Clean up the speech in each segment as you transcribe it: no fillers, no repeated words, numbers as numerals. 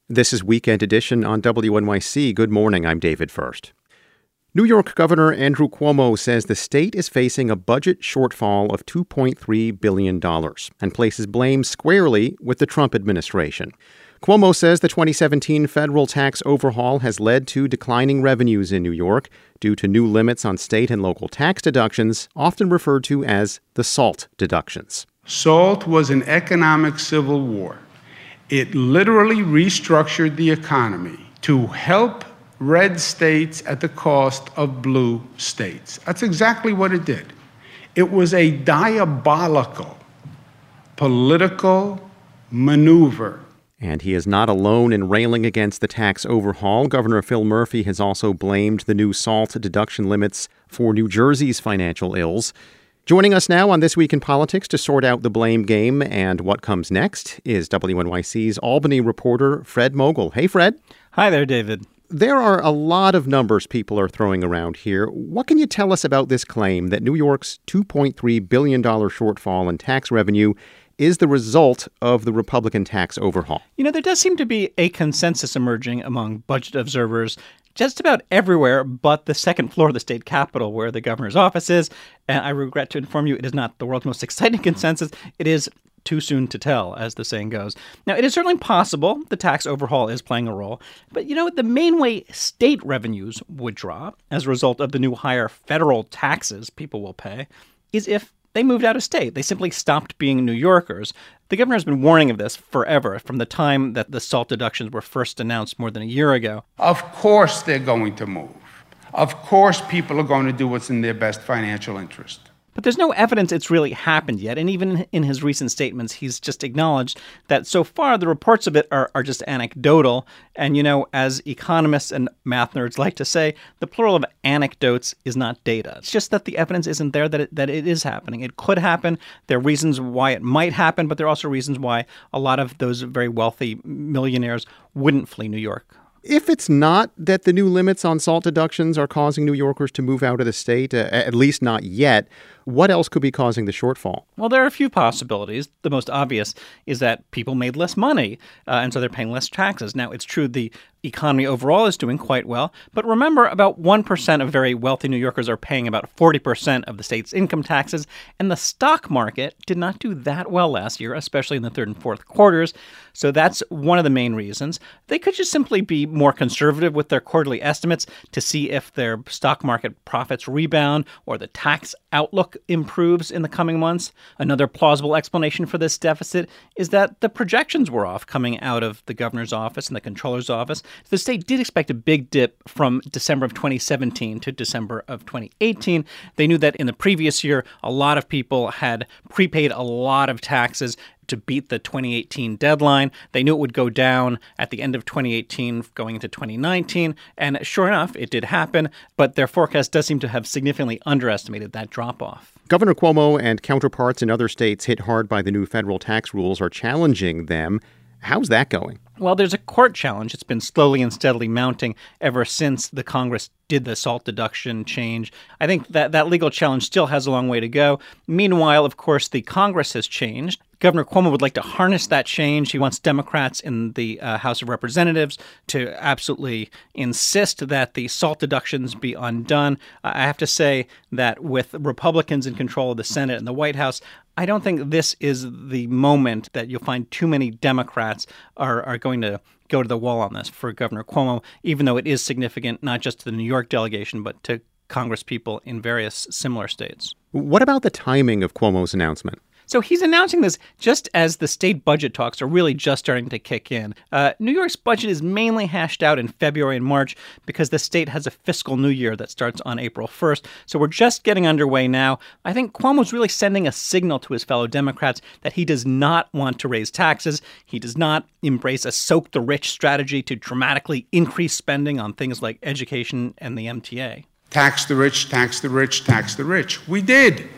This is Weekend Edition on WNYC. Good morning, I'm David First. New York Governor Andrew Cuomo says the state is facing a budget shortfall of $2.3 billion and places blame squarely with the Trump administration. Cuomo says the 2017 federal tax overhaul has led to declining revenues in New York due to new limits on state and local tax deductions, often referred to as the SALT deductions. SALT was an economic civil war. It literally restructured the economy to help red states at the cost of blue states. That's exactly what it did. It was a diabolical political maneuver. And he is not alone in railing against the tax overhaul. Governor Phil Murphy has also blamed the new SALT deduction limits for New Jersey's financial ills. Joining us now on This Week in Politics to sort out the blame game and what comes next is WNYC's Albany reporter Fred Mogul. Hey, Fred. Hi there, David. There are a lot of numbers people are throwing around here. What can you tell us about this claim that New York's $2.3 billion shortfall in tax revenue is the result of the Republican tax overhaul? You know, there does seem to be a consensus emerging among budget observers just about everywhere but the second floor of the state capitol where the governor's office is. And I regret to inform you, it is not the world's most exciting consensus. It is too soon to tell, as the saying goes. Now, it is certainly possible the tax overhaul is playing a role, but you know, the main way state revenues would drop as a result of the new higher federal taxes people will pay is if they moved out of state. They simply stopped being New Yorkers. The governor has been warning of this forever, from the time that the SALT deductions were first announced more than a year ago. Of course they're going to move. Of course people are going to do what's in their best financial interest. But there's no evidence it's really happened yet. And even in his recent statements, he's just acknowledged that so far the reports of it are just anecdotal. And, you know, as economists and math nerds like to say, the plural of anecdotes is not data. It's just that the evidence isn't there that it is happening. It could happen. There are reasons why it might happen, but there are also reasons why a lot of those very wealthy millionaires wouldn't flee New York. If it's not that the new limits on SALT deductions are causing New Yorkers to move out of the state, at least not yet, what else could be causing the shortfall? Well, there are a few possibilities. The most obvious is that people made less money, and so they're paying less taxes. Now, it's true the economy overall is doing quite well, but remember, about 1% of very wealthy New Yorkers are paying about 40% of the state's income taxes, and the stock market did not do that well last year, especially in the third and fourth quarters. So that's one of the main reasons. They could just simply be more conservative with their quarterly estimates to see if their stock market profits rebound or the tax outlook improves in the coming months. Another plausible explanation for this deficit is that the projections were off coming out of the governor's office and the comptroller's office. The state did expect a big dip from December of 2017 to December of 2018. They knew that in the previous year, a lot of people had prepaid a lot of taxes to beat the 2018 deadline. They knew it would go down at the end of 2018 going into 2019, and sure enough, it did happen, but their forecast does seem to have significantly underestimated that drop-off. Governor Cuomo and counterparts in other states hit hard by the new federal tax rules are challenging them. How's that going? Well, there's a court challenge. It's been slowly and steadily mounting ever since the Congress did the SALT deduction change. I think that legal challenge still has a long way to go. Meanwhile, of course, the Congress has changed. Governor Cuomo would like to harness that change. He wants Democrats in the House of Representatives to absolutely insist that the SALT deductions be undone. I have to say that with Republicans in control of the Senate and the White House, I don't think this is the moment that you'll find too many Democrats are going to go to the wall on this for Governor Cuomo, even though it is significant not just to the New York delegation, but to Congress people in various similar states. What about the timing of Cuomo's announcement? So he's announcing this just as the state budget talks are really just starting to kick in. New York's budget is mainly hashed out in February and March because the state has a fiscal new year that starts on April 1st. So we're just getting underway now. I think Cuomo's really sending a signal to his fellow Democrats that he does not want to raise taxes. He does not embrace a soak the rich strategy to dramatically increase spending on things like education and the MTA. Tax the rich, tax the rich, tax the rich. We did.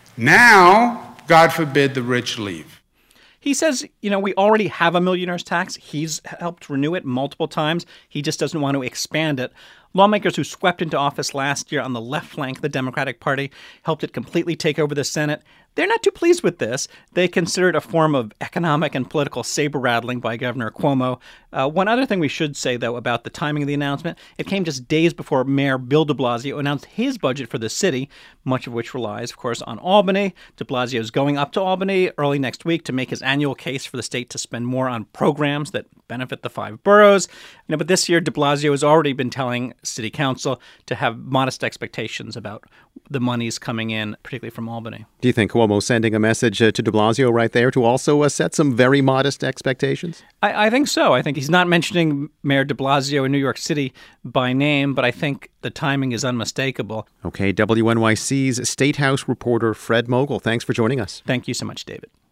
Now, God forbid the rich leave. He says, you know, we already have a millionaire's tax. He's helped renew it multiple times. He just doesn't want to expand it. Lawmakers who swept into office last year on the left flank of the Democratic Party helped it completely take over the Senate. They're not too pleased with this. They consider it a form of economic and political saber-rattling by Governor Cuomo. One other thing we should say, though, about the timing of the announcement, it came just days before Mayor Bill de Blasio announced his budget for the city, much of which relies, of course, on Albany. De Blasio is going up to Albany early next week to make his annual case for the state to spend more on programs that benefit the 5 boroughs. But this year, de Blasio has already been telling City Council to have modest expectations about the monies coming in, particularly from Albany. Do you think Cuomo's sending a message to de Blasio right there to also set some very modest expectations? I think so. I think he's not mentioning Mayor de Blasio in New York City by name, but I think the timing is unmistakable. Okay, WNYC's State House reporter Fred Mogul, thanks for joining us. Thank you so much, David.